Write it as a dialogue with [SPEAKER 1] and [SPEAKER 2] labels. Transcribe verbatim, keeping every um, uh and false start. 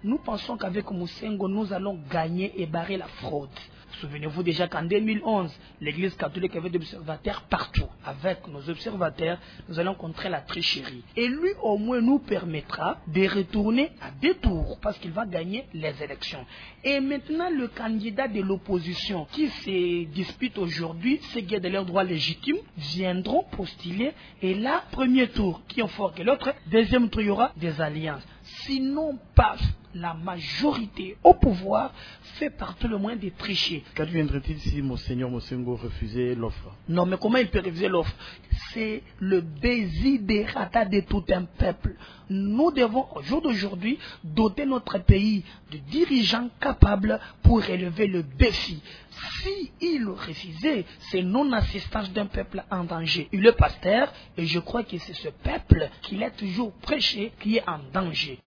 [SPEAKER 1] nous pensons qu'avec Moussengo, nous allons gagner et barrer la fraude. Souvenez-vous déjà qu'en deux mille onze, l'Église catholique avait des observateurs partout. Avec nos observateurs, nous allons contrer la tricherie. Et lui, au moins, nous permettra de retourner à deux tours parce qu'il va gagner les élections. Et maintenant, le candidat de l'opposition qui se dispute aujourd'hui, ceux qui ont de leurs droits légitimes, viendront postuler. Et là, premier tour, qui est fort que l'autre, deuxième tour, il y aura des alliances. Sinon, pas la majorité au pouvoir fait partout le moyen de tricher.
[SPEAKER 2] Qu'adviendrait-il si Monseigneur Moussengo refusait l'offre?
[SPEAKER 1] Non, mais comment il peut refuser l'offre? C'est le desiderata de tout un peuple. Nous devons, au jour d'aujourd'hui, doter notre pays de dirigeants capables pour relever le défi. Si il refusait, c'est non-assistance d'un peuple en danger. Il est pasteur et je crois que c'est ce peuple qu'il a toujours prêché qui est en danger.